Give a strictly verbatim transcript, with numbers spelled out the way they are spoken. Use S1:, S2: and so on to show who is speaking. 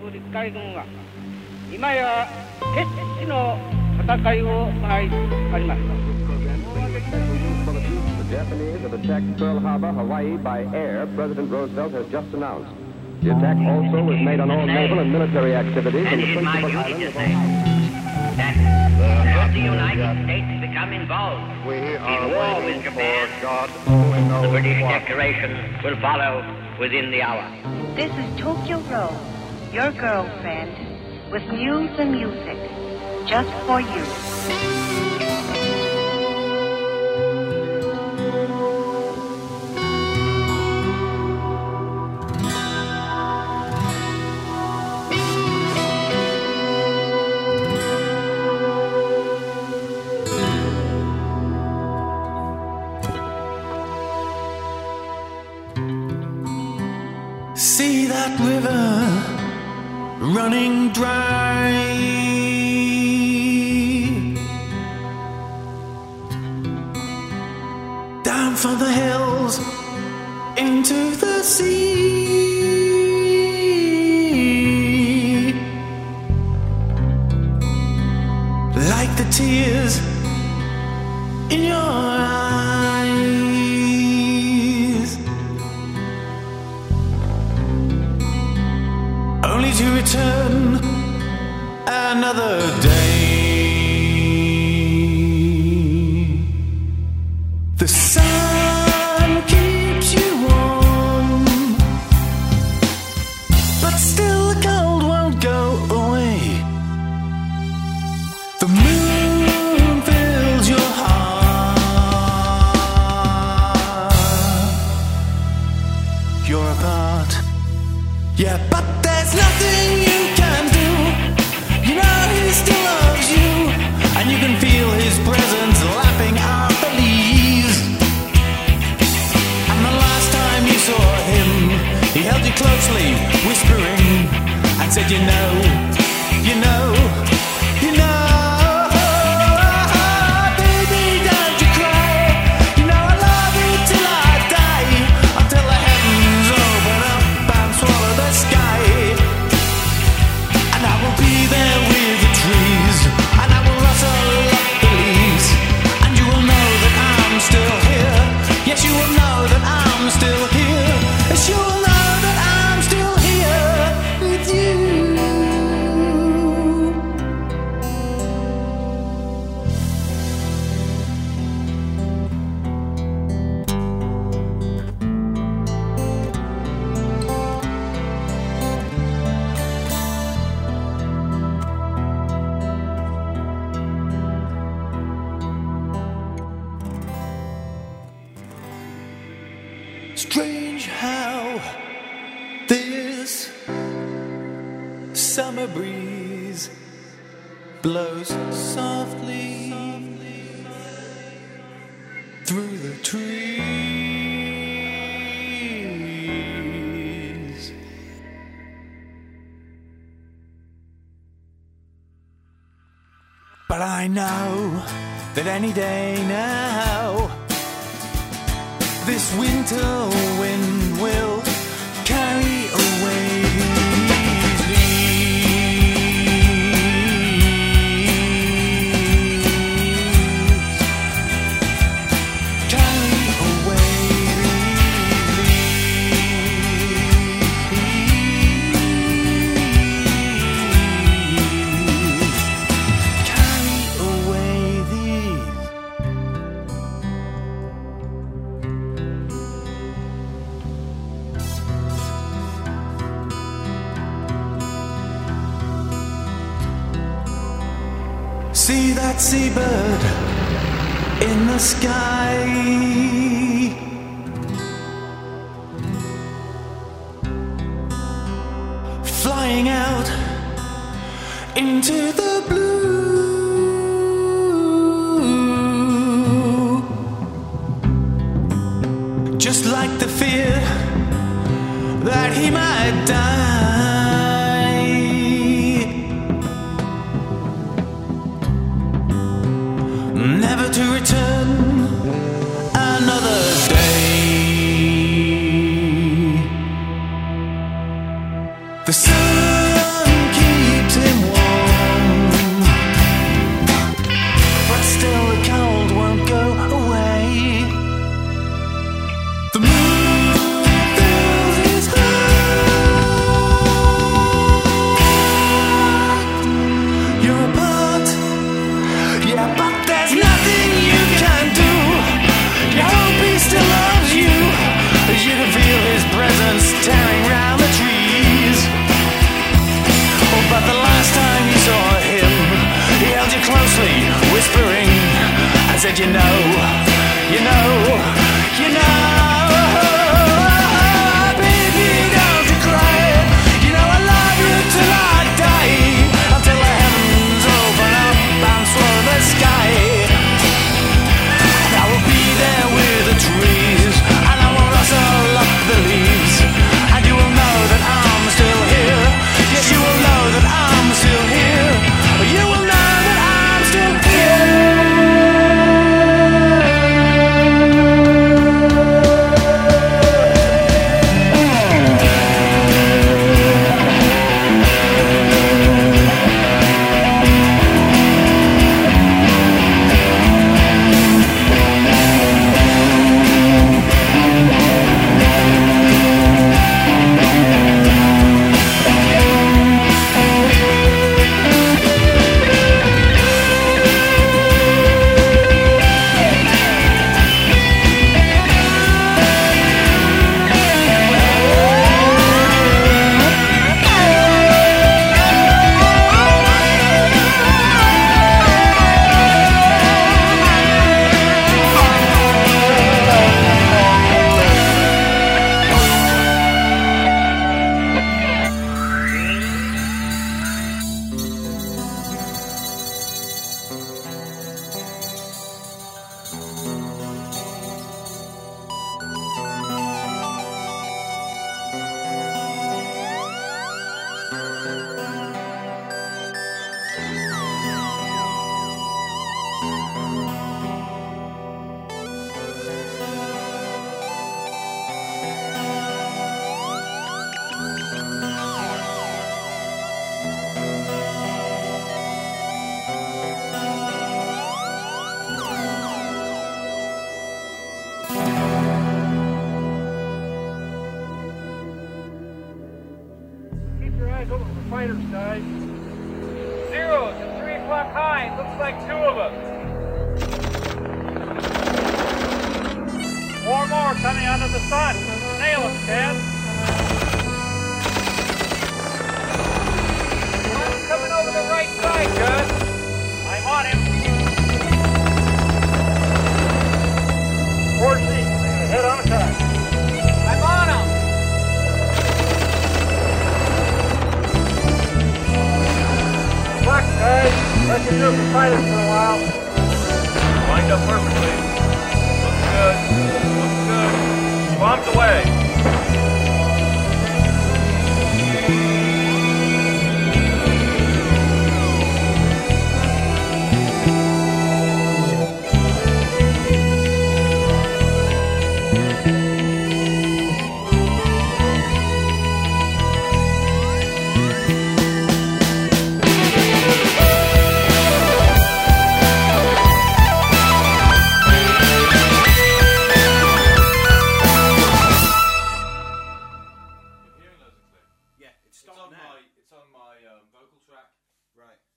S1: 陸海軍は今や決死の戦いを行いあります。
S2: The Japanese have attacked Pearl Harbor, Hawaii by air, President Roosevelt has just announced. The attack also was made on all naval and military activities in the principal islands of
S3: that should the United States become involved in war with Japan, the British declaration will follow within the hour.
S4: This is Tokyo Road, your girlfriend, with news and music, just for you.
S5: See that river running dry, down from the hills into the sea, like the tears in your eyes, only to return another day. The sun keeps you warm, but still the cold won't go away. The moon fills your heart. You're apart, yeah, but there's nothing you can do. You know he still loves you, and you can feel his presence lapping out the leaves. And the last time you saw him, he held you closely, whispering, and said, you know, you know, you know. Baby, don't you cry. You know I love you till I die, until the heavens open up and swallow the sky. And I will be there with the trees, and I will rustle up the leaves, and you will know that I'm still here. Yes, you will know that I'm still here. Yes, you will know that I'm still here with you. Strange how this summer breeze blows softly through the trees. But I know that any day now, this winter wind will carry away these leaves, carry away these leaves, carry away these. See that seabird in the sky, flying out into the blue, just like the fear that he might die. Never to return another day. The sun you know, you know, you know. Baby, don't you cry. You know I love you till I die, until the heavens open up and swallow the sky. And I will be there with the trees, and I will rustle up the leaves, and you will know that I'm still here. Yes, you will know that I'm still here. You will know that I'm still here.
S1: Keep your eyes open for fighters, guys. Zeros at three o'clock high. Looks like two of us. Four more coming under the sun. Nail them, Ted. One's coming over the right side, Gus. I'm on him. Four seats. Head on attack. I'm on him. Fuck, guys. Let you do it for fighters for a while. Lined up perfectly. Looks good. Looks good. Bombs away.
S6: It's on my, it's on my um, vocal track.
S7: Right.